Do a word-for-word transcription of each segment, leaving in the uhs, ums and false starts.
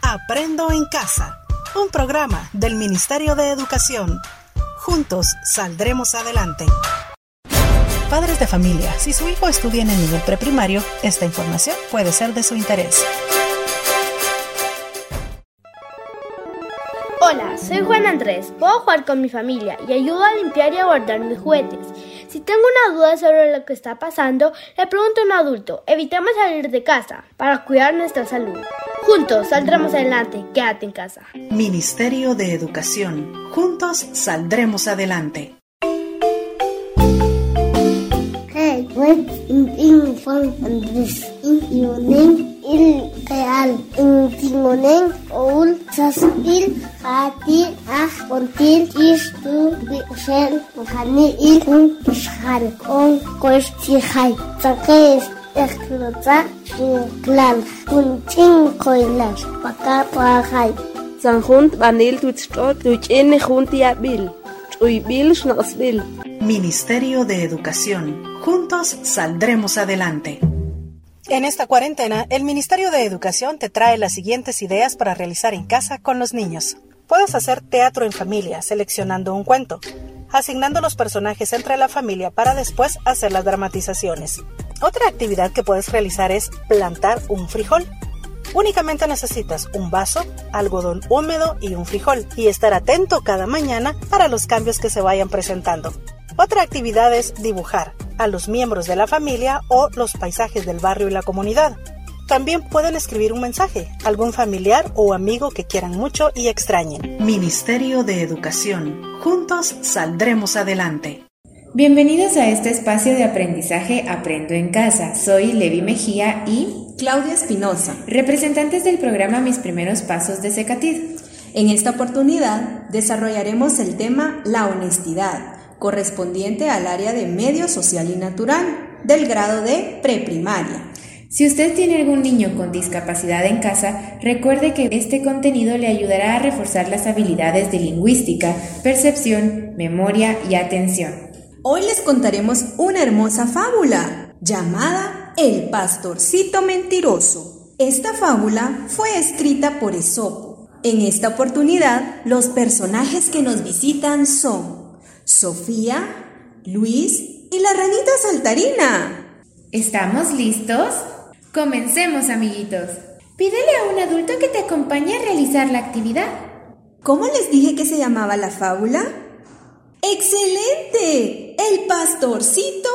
Aprendo en Casa, un programa del Ministerio de Educación. Juntos saldremos adelante. Padres de familia, si su hijo estudia en el nivel preprimario, esta información puede ser de su interés. Hola, soy Juan Andrés. Puedo jugar con mi familia y ayudo a limpiar y a guardar mis juguetes. Si tengo una duda sobre lo que está pasando, le pregunto a un adulto. Evitemos salir de casa para cuidar nuestra salud. Juntos saldremos adelante. Quédate en casa. Ministerio de Educación. Juntos saldremos adelante. Hey, what's in Juan Andrés? In your name? Il real. In Timonen, Oul, Saspil, Hatil, Ah, Pontil, Is, Tu, Bixel, Hani, Il, Un, Ishal, On, Koistihai, Sankeis, Echlota, Clan, Un, Chin, Koilas, Paka, Pahai. Sanjunt, Vanil, Tuchtot, Tuchin, Juntiabil, Uibil, Schnosbil. Ministerio de Educación. Juntos saldremos adelante. En esta cuarentena, el Ministerio de Educación te trae las siguientes ideas para realizar en casa con los niños. Puedes hacer teatro en familia, seleccionando un cuento, asignando los personajes entre la familia para después hacer las dramatizaciones. Otra actividad que puedes realizar es plantar un frijol. Únicamente necesitas un vaso, algodón húmedo y un frijol, y estar atento cada mañana para los cambios que se vayan presentando. Otra actividad es dibujar a los miembros de la familia o los paisajes del barrio y la comunidad. También pueden escribir un mensaje a algún familiar o amigo que quieran mucho y extrañen. Ministerio de Educación. Juntos saldremos adelante. Bienvenidos a este espacio de aprendizaje Aprendo en Casa. Soy Levi Mejía y Claudia Espinosa, representantes del programa Mis Primeros Pasos de Cecatid. En esta oportunidad desarrollaremos el tema La honestidad, correspondiente al área de Medio Social y Natural, del grado de preprimaria. Si usted tiene algún niño con discapacidad en casa, recuerde que este contenido le ayudará a reforzar las habilidades de lingüística, percepción, memoria y atención. Hoy les contaremos una hermosa fábula llamada El pastorcito mentiroso. Esta fábula fue escrita por Esopo. En esta oportunidad, los personajes que nos visitan son Sofía, Luis y la ranita saltarina. ¿Estamos listos? Comencemos, amiguitos. Pídele a un adulto que te acompañe a realizar la actividad. ¿Cómo les dije que se llamaba la fábula? ¡Excelente! El pastorcito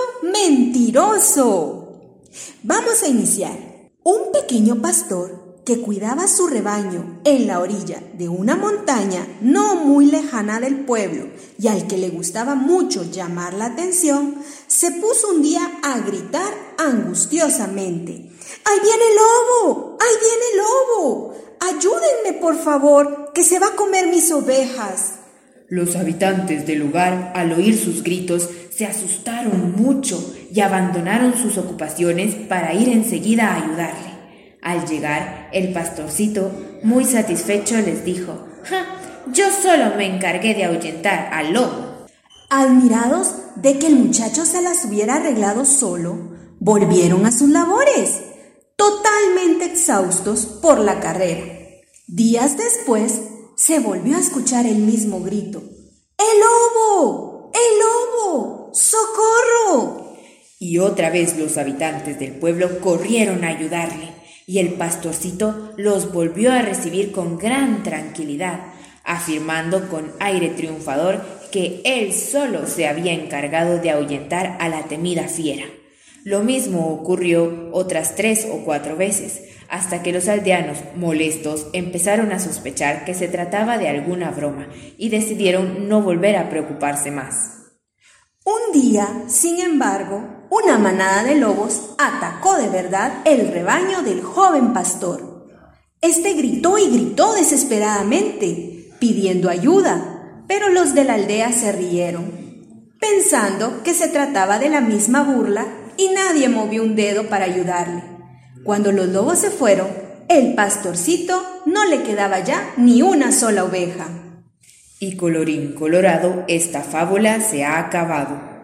mentiroso. Vamos a iniciar. Un pequeño pastor que cuidaba su rebaño en la orilla de una montaña no muy lejana del pueblo y al que le gustaba mucho llamar la atención, se puso un día a gritar angustiosamente: ¡Ahí viene el lobo! ¡Ahí viene el lobo! ¡Ayúdenme, por favor, que se va a comer mis ovejas! Los habitantes del lugar, al oír sus gritos, se asustaron mucho y abandonaron sus ocupaciones para ir enseguida a ayudarle. Al llegar, el pastorcito, muy satisfecho, les dijo: ¡Ja! Yo solo me encargué de ahuyentar al lobo. Admirados de que el muchacho se las hubiera arreglado solo, volvieron a sus labores, totalmente exhaustos por la carrera. Días después, se volvió a escuchar el mismo grito: ¡El lobo! ¡El lobo! ¡Socorro! Y otra vez los habitantes del pueblo corrieron a ayudarle, y el pastorcito los volvió a recibir con gran tranquilidad, afirmando con aire triunfador que él solo se había encargado de ahuyentar a la temida fiera. Lo mismo ocurrió otras tres o cuatro veces, hasta que los aldeanos, molestos, empezaron a sospechar que se trataba de alguna broma y decidieron no volver a preocuparse más. Un día, sin embargo, una manada de lobos atacó de verdad el rebaño del joven pastor. Este gritó y gritó desesperadamente, pidiendo ayuda, pero los de la aldea se rieron, pensando que se trataba de la misma burla, y nadie movió un dedo para ayudarle. Cuando los lobos se fueron, el pastorcito no le quedaba ya ni una sola oveja. Y colorín colorado, esta fábula se ha acabado.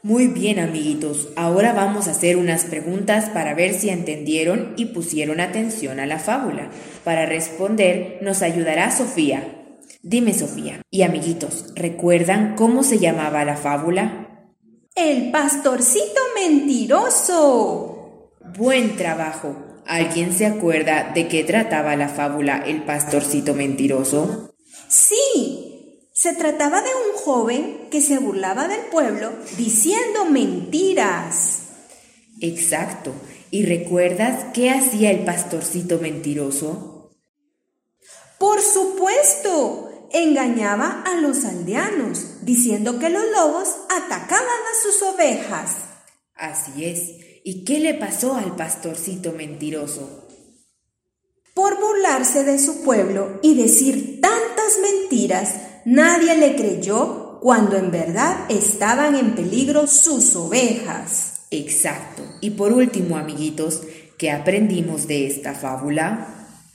Muy bien, amiguitos, ahora vamos a hacer unas preguntas para ver si entendieron y pusieron atención a la fábula. Para responder nos ayudará Sofía. Dime, Sofía, y amiguitos, ¿recuerdan cómo se llamaba la fábula? El pastorcito mentiroso. Buen trabajo. ¿Alguien se acuerda de qué trataba la fábula El pastorcito mentiroso? Sí. Se trataba de un joven que se burlaba del pueblo diciendo mentiras. Exacto. ¿Y recuerdas qué hacía el pastorcito mentiroso? Por supuesto, engañaba a los aldeanos diciendo que los lobos atacaban a sus ovejas. Así es. ¿Y qué le pasó al pastorcito mentiroso? Por burlarse de su pueblo y decir tantas mentiras, nadie le creyó cuando en verdad estaban en peligro sus ovejas. Exacto. Y por último, amiguitos, ¿qué aprendimos de esta fábula?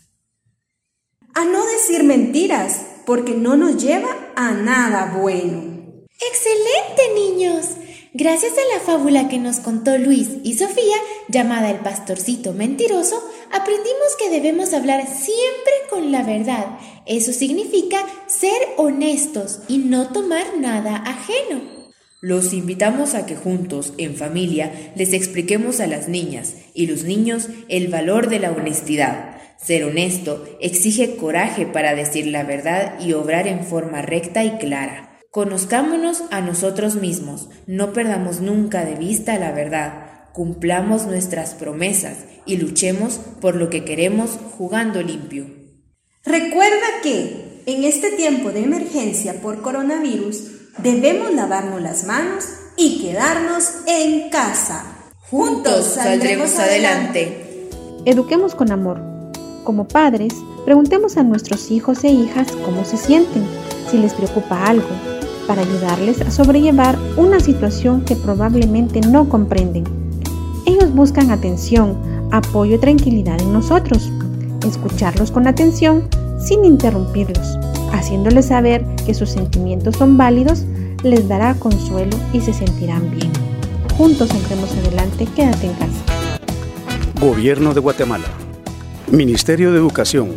A no decir mentiras, porque no nos lleva a nada bueno. ¡Excelente, niños! Gracias a la fábula que nos contó Luis y Sofía, llamada El pastorcito mentiroso, aprendimos que debemos hablar siempre con la verdad. Eso significa ser honestos y no tomar nada ajeno. Los invitamos a que juntos, en familia, les expliquemos a las niñas y los niños el valor de la honestidad. Ser honesto exige coraje para decir la verdad y obrar en forma recta y clara. Conozcámonos a nosotros mismos, no perdamos nunca de vista la verdad, cumplamos nuestras promesas y luchemos por lo que queremos jugando limpio. Recuerda que en este tiempo de emergencia por coronavirus debemos lavarnos las manos y quedarnos en casa. Juntos saldremos adelante. Eduquemos con amor. Como padres, preguntemos a nuestros hijos e hijas cómo se sienten, si les preocupa algo, para ayudarles a sobrellevar una situación que probablemente no comprenden. Ellos buscan atención, apoyo y tranquilidad en nosotros. Escucharlos con atención sin interrumpirlos, haciéndoles saber que sus sentimientos son válidos, les dará consuelo y se sentirán bien. Juntos saldremos adelante, quédate en casa. Gobierno de Guatemala. Ministerio de Educación.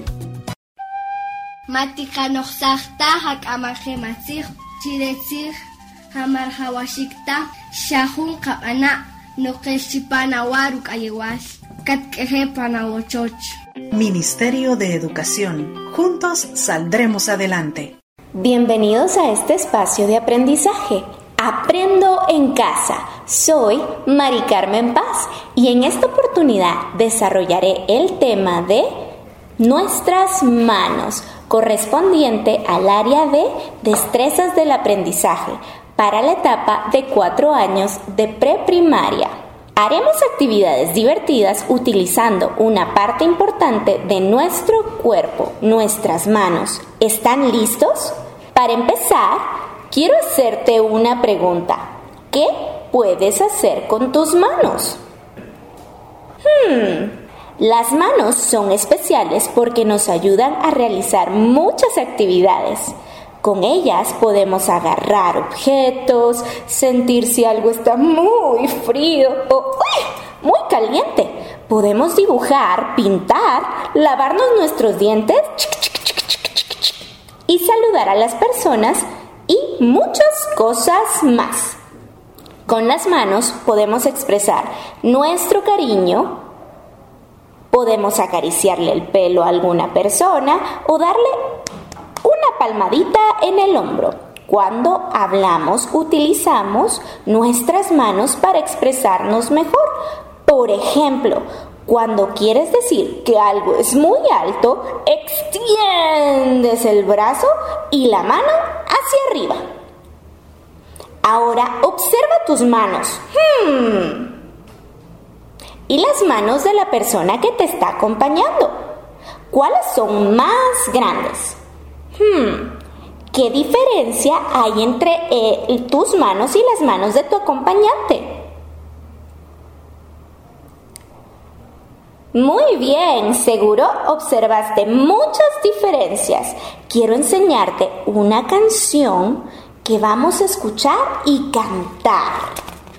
Chirechir hamar hawashikta shahun qabana noqeshipana waruk ayewas katkejepana wochoch. Ministerio de Educación. Juntos saldremos adelante. Bienvenidos a este espacio de aprendizaje. Aprendo en casa. Soy Mari Carmen Paz y en esta oportunidad desarrollaré el tema de nuestras manos, correspondiente al área de destrezas del aprendizaje para la etapa de cuatro años de preprimaria. Haremos actividades divertidas utilizando una parte importante de nuestro cuerpo, nuestras manos. ¿Están listos? Para empezar, quiero hacerte una pregunta. ¿Qué puedes hacer con tus manos? Hmm... Las manos son especiales porque nos ayudan a realizar muchas actividades. Con ellas podemos agarrar objetos, sentir si algo está muy frío o ¡uy! muy caliente. Podemos dibujar, pintar, lavarnos nuestros dientes y saludar a las personas y muchas cosas más. Con las manos podemos expresar nuestro cariño. Podemos acariciarle el pelo a alguna persona o darle una palmadita en el hombro. Cuando hablamos, utilizamos nuestras manos para expresarnos mejor. Por ejemplo, cuando quieres decir que algo es muy alto, extiendes el brazo y la mano hacia arriba. Ahora observa tus manos. Hmm. Y las manos de la persona que te está acompañando. ¿Cuáles son más grandes? Hmm, ¿qué diferencia hay entre eh, tus manos y las manos de tu acompañante? Muy bien, seguro observaste muchas diferencias. Quiero enseñarte una canción que vamos a escuchar y cantar.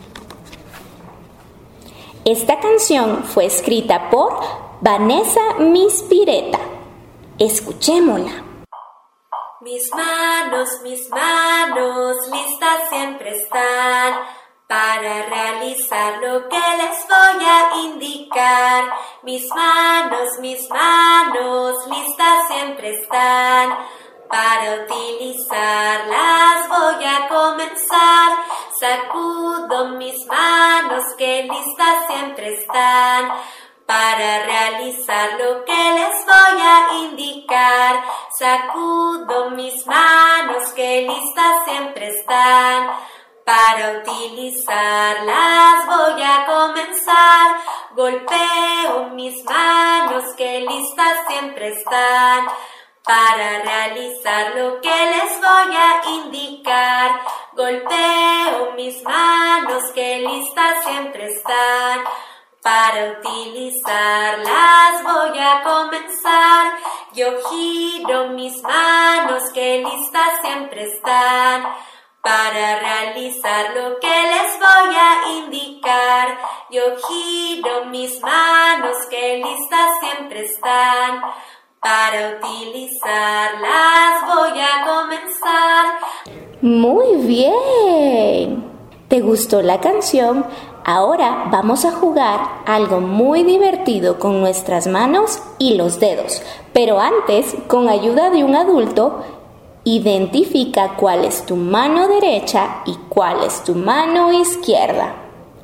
Esta canción fue escrita por Vanessa Mispireta. Escuchémosla. Mis manos, mis manos, listas siempre están para realizar lo que les voy a indicar. Mis manos, mis manos, listas siempre están para utilizarlas. Voy a comenzar. Sacudo mis manos que listas siempre están para realizar lo que les voy a indicar. Sacudo mis manos que listas siempre están para utilizarlas. Voy a comenzar. Golpeo mis manos que listas siempre están para realizar lo que les voy a indicar. Golpeo mis manos que listas siempre están para utilizarlas. Voy a comenzar. Yo giro mis manos que listas siempre están para realizar lo que les voy a indicar. Yo giro mis manos que listas siempre están para utilizarlas. Voy a comenzar. Muy bien. ¿Te gustó la canción? Ahora vamos a jugar algo muy divertido con nuestras manos y los dedos. Pero antes, con ayuda de un adulto, identifica cuál es tu mano derecha y cuál es tu mano izquierda.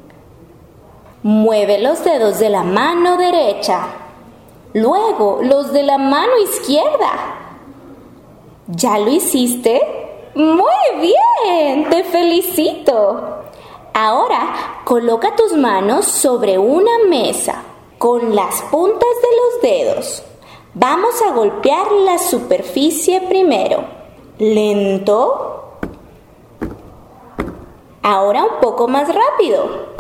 Mueve los dedos de la mano derecha. Luego, los de la mano izquierda. ¿Ya lo hiciste? ¡Muy bien! ¡Te felicito! Ahora, coloca tus manos sobre una mesa con las puntas de los dedos. Vamos a golpear la superficie primero. Lento. Ahora un poco más rápido.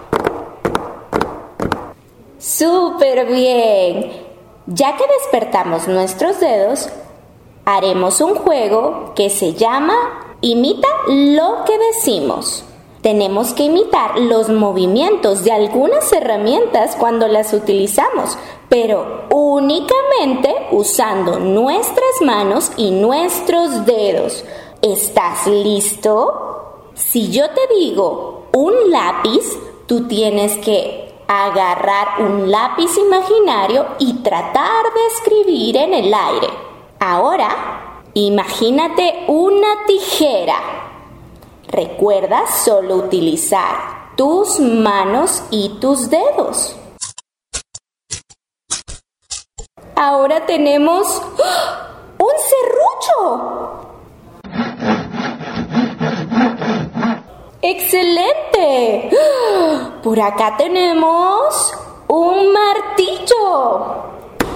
¡Súper bien! Ya que despertamos nuestros dedos, haremos un juego que se llama Imita lo que decimos. Tenemos que imitar los movimientos de algunas herramientas cuando las utilizamos, pero únicamente usando nuestras manos y nuestros dedos. ¿Estás listo? Si yo te digo un lápiz, tú tienes que agarrar un lápiz imaginario y tratar de escribir en el aire. Ahora, imagínate una tijera. Recuerda solo utilizar tus manos y tus dedos. Ahora tenemos ¡oh! ¡un serrucho! ¡Excelente! Por acá tenemos un martillo.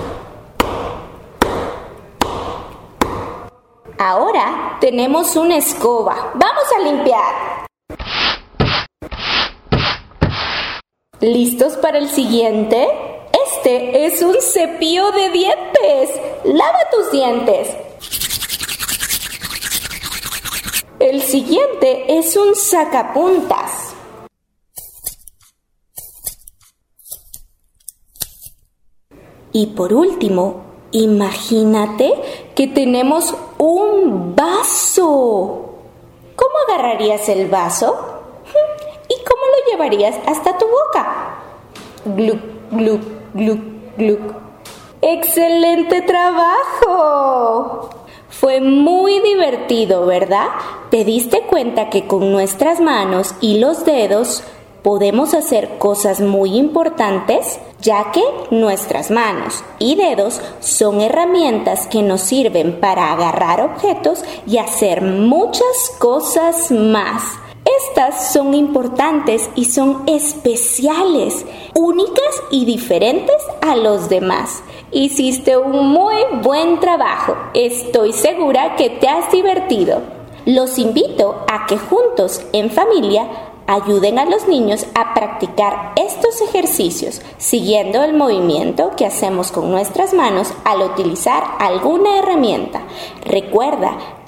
Ahora tenemos una escoba. ¡Vamos a limpiar! ¿Listos para el siguiente? Este es un cepillo de dientes. ¡Lava tus dientes! El siguiente es un sacapuntas. Y por último, imagínate que tenemos un vaso. ¿Cómo agarrarías el vaso? ¿Y cómo lo llevarías hasta tu boca? Gluc, gluc, gluc, gluc. ¡Excelente trabajo! Fue muy divertido, ¿verdad? ¿Te diste cuenta que con nuestras manos y los dedos podemos hacer cosas muy importantes? Ya que nuestras manos y dedos son herramientas que nos sirven para agarrar objetos y hacer muchas cosas más. Estas son importantes y son especiales, únicas y diferentes a los demás. Hiciste un muy buen trabajo. Estoy segura que te has divertido. Los invito a que juntos, en familia, ayuden a los niños a practicar estos ejercicios, siguiendo el movimiento que hacemos con nuestras manos al utilizar alguna herramienta. Recuerda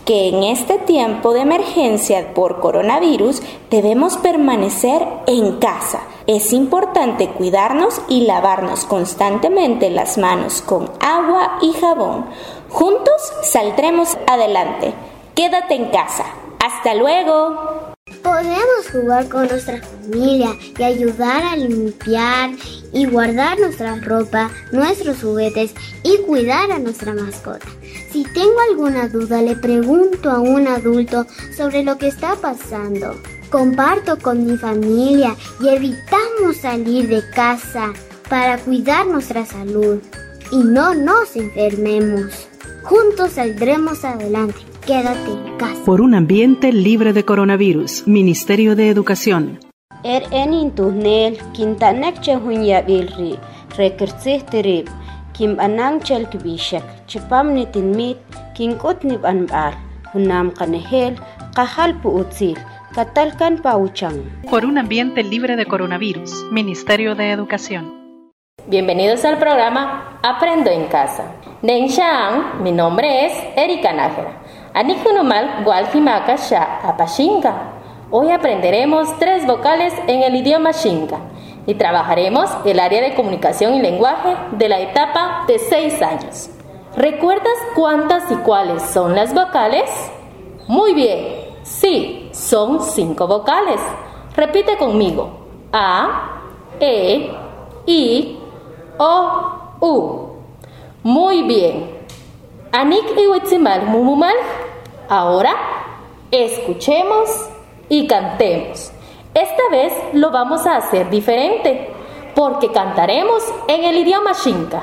que en este tiempo de emergencia por coronavirus debemos permanecer en casa. Es importante cuidarnos y lavarnos constantemente las manos con agua y jabón. Juntos saldremos adelante. Quédate en casa. ¡Hasta luego! Podemos jugar con nuestra familia y ayudar a limpiar y guardar nuestra ropa, nuestros juguetes y cuidar a nuestra mascota. Si tengo alguna duda, le pregunto a un adulto sobre lo que está pasando. Comparto con mi familia y evitamos salir de casa para cuidar nuestra salud y no nos enfermemos. Juntos saldremos adelante. Quédate en casa. Por un ambiente libre de coronavirus. Ministerio de Educación. Er enin tuhnel kintanek chehunya bilri rekertsihterib kim anang chelkbishak chipam nitinmit kinkut nib anbal hunam kanehel kahal puutzil katalkan pauchang. Por un ambiente libre de coronavirus. Ministerio de Educación. Bienvenidos al programa Aprendo en Casa. Nenshan, mi nombre es Erika Nájera. Anikunumal Gualhimaka Sha Apashinka. Hoy aprenderemos tres vocales en el idioma Xinca y trabajaremos el área de comunicación y lenguaje de la etapa de seis años. ¿Recuerdas cuántas y cuáles son las vocales? Muy bien, sí, son cinco vocales. Repite conmigo. A, E, I, O, U. Muy bien. Anik y Huitzimal Mumumal. Ahora escuchemos y cantemos. Esta vez lo vamos a hacer diferente, porque cantaremos en el idioma Xinca.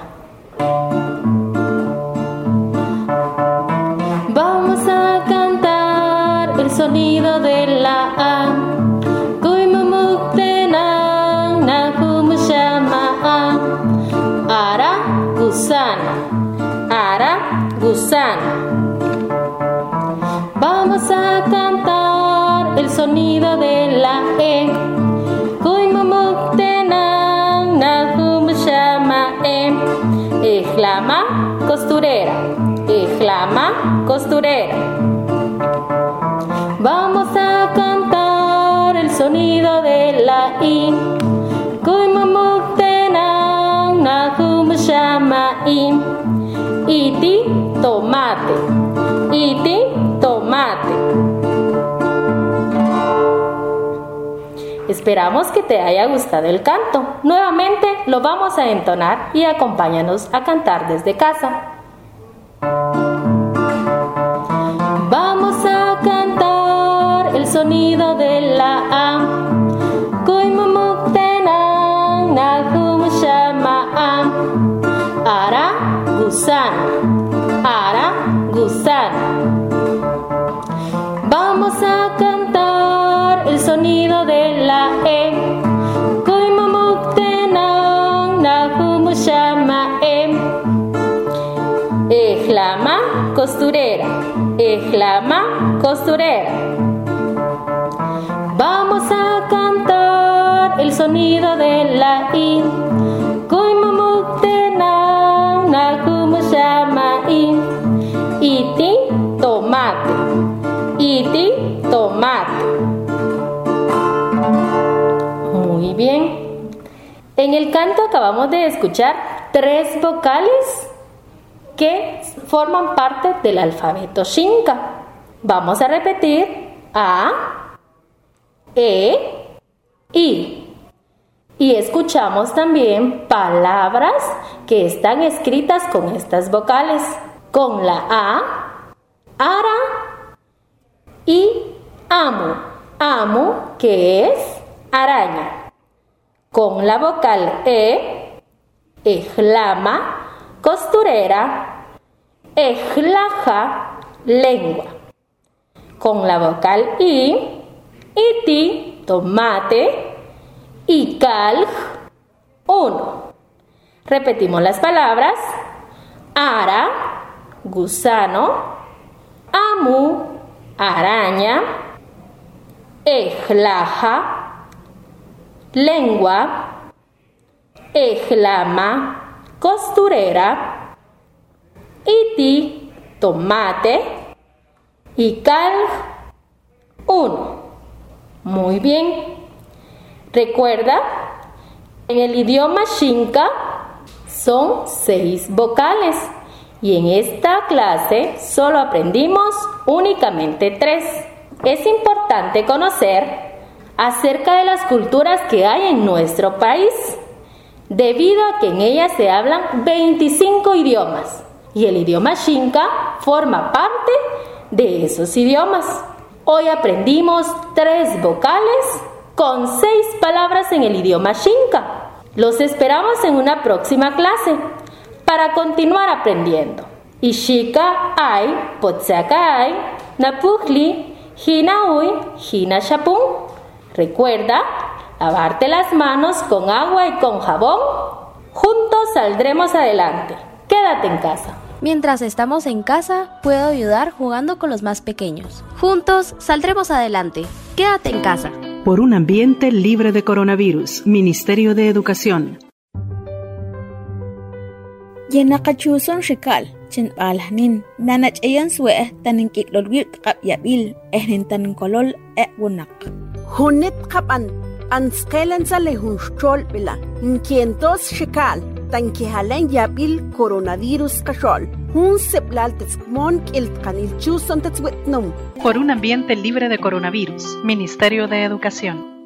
Vamos a cantar el sonido de la A. Kuimumuktenan nahumushama. Ara gusana. Ara gusana. Vamos a cantar el sonido de la E. Kuimumuktenan nahumushama e. Ejlama costurera. Ejlama costurera. Vamos a cantar el sonido de la I. Kuimumuktenan nahumushama i. Iti tomate. Iti tomate. Esperamos que te haya gustado el canto. Nuevamente lo vamos a entonar y acompáñanos a cantar desde casa. Vamos a cantar el sonido de la A. Kuimumuktenan nahumushama a. Ara gusana. Ara gusana. Vamos a cantar el sonido de la E. Kuimumuktenan nahumushama e. Ejlama costurera. Ejlama costurera. Vamos a cantar el sonido de la I. Kuimumuktenan nahumushama i. Iti tomate. Iti tomate. Muy bien. En el canto acabamos de escuchar tres vocales que forman parte del alfabeto Xinca. Vamos a repetir A, E, I. Y escuchamos también palabras que están escritas con estas vocales. Con la A, ara y amo. Amo, que es araña. Con la vocal E, ejlama, costurera, ejlaja, lengua. Con la vocal I, iti, tomate, y calj, uno. Repetimos las palabras. Ara, gusano, amu, araña, ejlaja, lengua, ejlama, costurera, iti, tomate, y Calj uno. Muy bien. Recuerda, en el idioma Xinca son seis vocales y en esta clase solo aprendimos únicamente tres. Es importante conocer acerca de las culturas que hay en nuestro país, debido a que en ellas se hablan veinticinco idiomas y el idioma Xinca forma parte de esos idiomas. Hoy aprendimos tres vocales con seis palabras en el idioma Xinca. Los esperamos en una próxima clase para continuar aprendiendo. Ishika ay, potsaka ay, napujli, hinaui, hinashapun. Recuerda lavarte las manos con agua y con jabón. Juntos saldremos adelante. Quédate en casa. Mientras estamos en casa, puedo ayudar jugando con los más pequeños. Juntos saldremos adelante. Quédate en casa. Por un ambiente libre de coronavirus, Ministerio de Educación. Yenakachuson shikal, chin alhanin, nanach ayan sue, tanin kiklolwil kap yabil, ehnin tanin kolol e wunak. Hunit kapan, anskelan sa lehun shol bila, inkientos shikal, tan kihalen yabil coronavirus kashol. Un seplal tetzmon kiltkanil chuson tetzwitnum. Por un ambiente libre de coronavirus, Ministerio de Educación.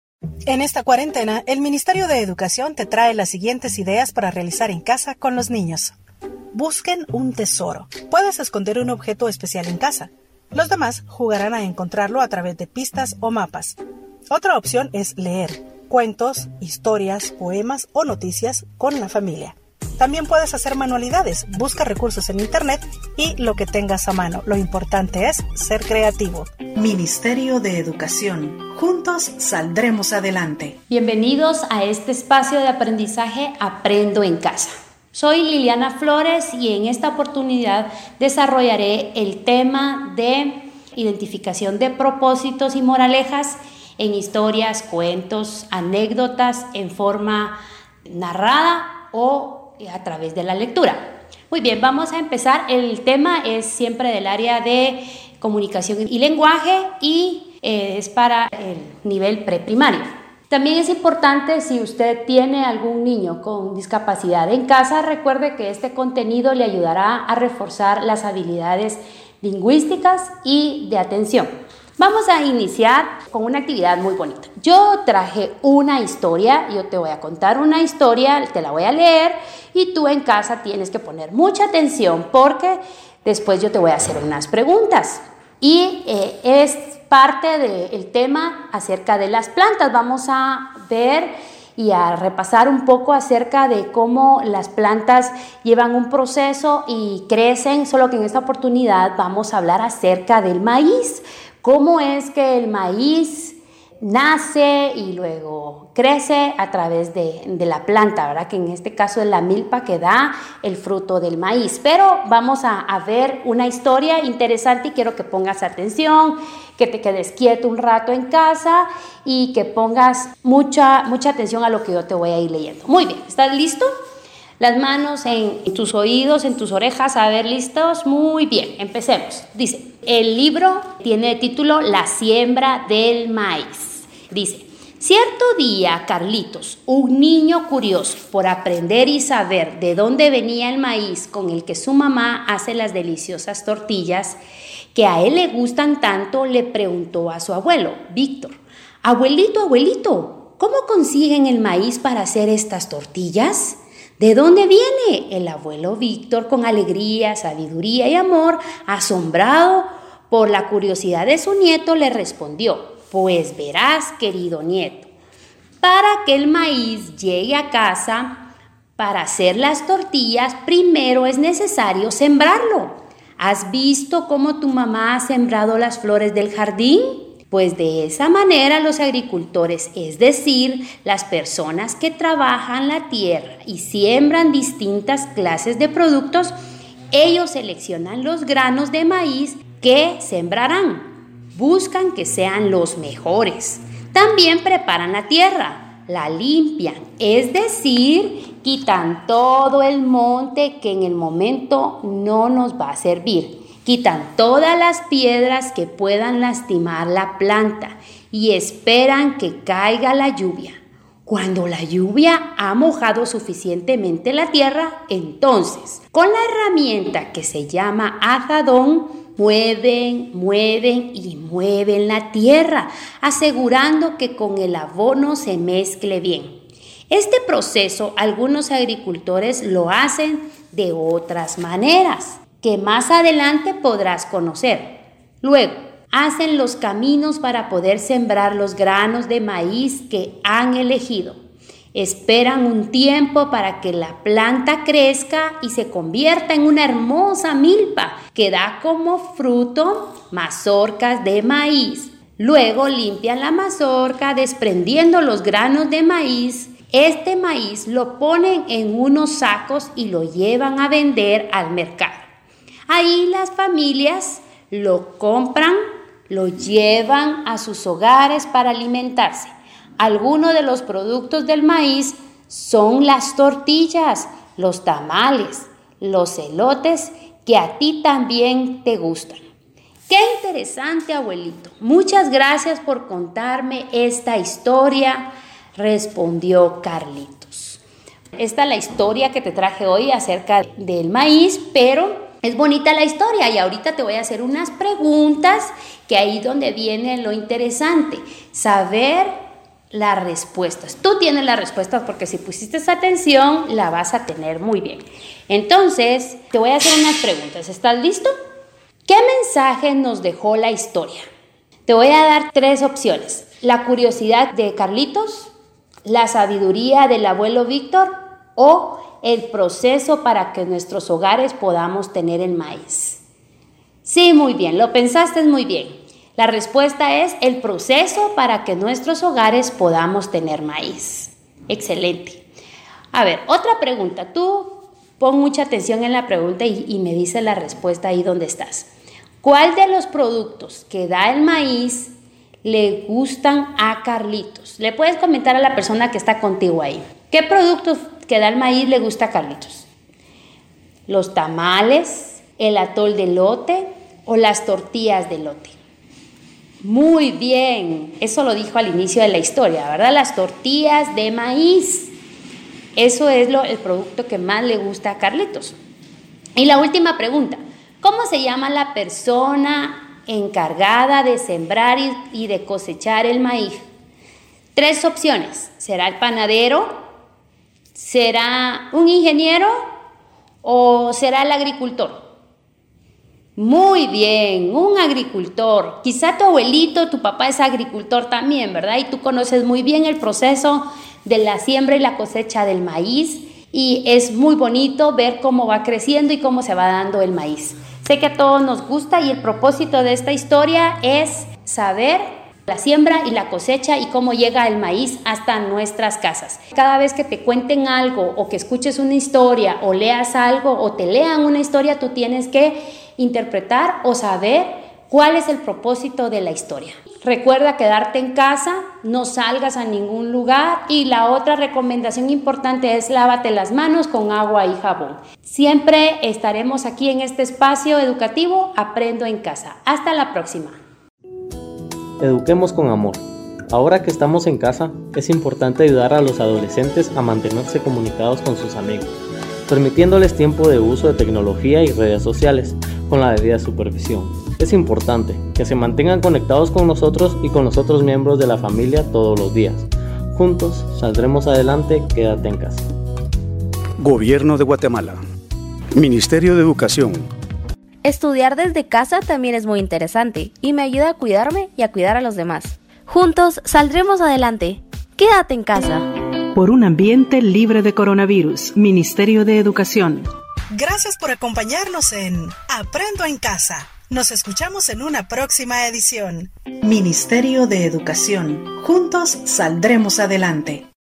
En esta cuarentena, el Ministerio de Educación te trae las siguientes ideas para realizar en casa con los niños. Busquen un tesoro. Puedes esconder un objeto especial en casa. Los demás jugarán a encontrarlo a través de pistas o mapas. Otra opción es leer cuentos, historias, poemas o noticias con la familia. También puedes hacer manualidades, busca recursos en internet y lo que tengas a mano. Lo importante es ser creativo. Ministerio de Educación. Juntos saldremos adelante. Bienvenidos a este espacio de aprendizaje Aprendo en Casa. Soy Liliana Flores y en esta oportunidad desarrollaré el tema de identificación de propósitos y moralejas en historias, cuentos, anécdotas en forma narrada o a través de la lectura. Muy bien, vamos a empezar. El tema es siempre del área de comunicación y lenguaje y eh, es para el nivel preprimario. También es importante, si usted tiene algún niño con discapacidad en casa, recuerde que este contenido le ayudará a reforzar las habilidades lingüísticas y de atención. Vamos a iniciar con una actividad muy bonita. Yo traje una historia, yo te voy a contar una historia, te la voy a leer y tú en casa tienes que poner mucha atención porque después yo te voy a hacer unas preguntas. Y eh, es parte del tema acerca de las plantas. Vamos a ver y a repasar un poco acerca de cómo las plantas llevan un proceso y crecen, solo que en esta oportunidad vamos a hablar acerca del maíz. Cómo es que el maíz nace y luego crece a través de, de la planta, ¿verdad? Que en este caso es la milpa que da el fruto del maíz. Pero vamos a, a ver una historia interesante y quiero que pongas atención, que te quedes quieto un rato en casa y que pongas mucha, mucha atención a lo que yo te voy a ir leyendo. Muy bien, ¿estás listo? Las manos en tus oídos, en tus orejas, a ver, ¿listos? Muy bien, empecemos. Dice, el libro tiene el título La siembra del maíz. Dice, cierto día, Carlitos, un niño curioso por aprender y saber de dónde venía el maíz con el que su mamá hace las deliciosas tortillas que a él le gustan tanto, le preguntó a su abuelo, Víctor, abuelito, abuelito, ¿cómo consiguen el maíz para hacer estas tortillas? ¿De dónde viene? El abuelo Víctor, con alegría, sabiduría y amor, asombrado por la curiosidad de su nieto, le respondió, pues verás, querido nieto, para que el maíz llegue a casa, para hacer las tortillas, primero es necesario sembrarlo. ¿Has visto cómo tu mamá ha sembrado las flores del jardín? Pues de esa manera los agricultores, es decir, las personas que trabajan la tierra y siembran distintas clases de productos, ellos seleccionan los granos de maíz que sembrarán. Buscan que sean los mejores. También preparan la tierra, la limpian, es decir, quitan todo el monte que en el momento no nos va a servir. Quitan todas las piedras que puedan lastimar la planta y esperan que caiga la lluvia. Cuando la lluvia ha mojado suficientemente la tierra, entonces, con la herramienta que se llama azadón, mueven, mueven y mueven la tierra, asegurando que con el abono se mezcle bien. Este proceso algunos agricultores lo hacen de otras maneras, que más adelante podrás conocer. Luego, hacen los caminos para poder sembrar los granos de maíz que han elegido. Esperan un tiempo para que la planta crezca y se convierta en una hermosa milpa que da como fruto mazorcas de maíz. Luego limpian la mazorca desprendiendo los granos de maíz. Este maíz lo ponen en unos sacos y lo llevan a vender al mercado. Ahí las familias lo compran, lo llevan a sus hogares para alimentarse. Algunos de los productos del maíz son las tortillas, los tamales, los elotes que a ti también te gustan. ¡Qué interesante, abuelito! Muchas gracias por contarme esta historia, respondió Carlitos. Esta es la historia que te traje hoy acerca del maíz, pero es bonita la historia y ahorita te voy a hacer unas preguntas que ahí donde viene lo interesante, saber las respuestas. Tú tienes las respuestas porque si pusiste atención la vas a tener muy bien. Entonces, te voy a hacer unas preguntas. ¿Estás listo? ¿Qué mensaje nos dejó la historia? Te voy a dar tres opciones. La curiosidad de Carlitos, la sabiduría del abuelo Víctor o el proceso para que en nuestros hogares podamos tener el maíz. Sí, muy bien, lo pensaste muy bien. La respuesta es el proceso para que en nuestros hogares podamos tener maíz. Excelente. A ver, otra pregunta. Tú pon mucha atención en la pregunta y, y me dices la respuesta ahí donde estás. ¿Cuál de los productos que da el maíz le gustan a Carlitos? Le puedes comentar a la persona que está contigo ahí. ¿Qué productos que da el maíz le gusta a Carlitos? ¿Los tamales, el atol de elote o las tortillas de elote? Muy bien, eso lo dijo al inicio de la historia, ¿verdad? Las tortillas de maíz. Eso es lo, el producto que más le gusta a Carlitos. Y la última pregunta, ¿cómo se llama la persona encargada de sembrar y, y de cosechar el maíz? Tres opciones, ¿será el panadero? ¿Será un ingeniero o será el agricultor? Muy bien, un agricultor. Quizá tu abuelito, tu papá es agricultor también, ¿verdad? Y tú conoces muy bien el proceso de la siembra y la cosecha del maíz y es muy bonito ver cómo va creciendo y cómo se va dando el maíz. Sé que a todos nos gusta y el propósito de esta historia es saber la siembra y la cosecha y cómo llega el maíz hasta nuestras casas. Cada vez que te cuenten algo o que escuches una historia o leas algo o te lean una historia, tú tienes que interpretar o saber cuál es el propósito de la historia. Recuerda quedarte en casa, no salgas a ningún lugar y la otra recomendación importante es lávate las manos con agua y jabón. Siempre estaremos aquí en este espacio educativo Aprendo en Casa. Hasta la próxima. Eduquemos con amor. Ahora que estamos en casa, es importante ayudar a los adolescentes a mantenerse comunicados con sus amigos, permitiéndoles tiempo de uso de tecnología y redes sociales, con la debida supervisión. Es importante que se mantengan conectados con nosotros y con los otros miembros de la familia todos los días. Juntos saldremos adelante, quédate en casa. Gobierno de Guatemala. Ministerio de Educación. Estudiar desde casa también es muy interesante y me ayuda a cuidarme y a cuidar a los demás. Juntos saldremos adelante. Quédate en casa. Por un ambiente libre de coronavirus. Ministerio de Educación. Gracias por acompañarnos en Aprendo en Casa. Nos escuchamos en una próxima edición. Ministerio de Educación. Juntos saldremos adelante.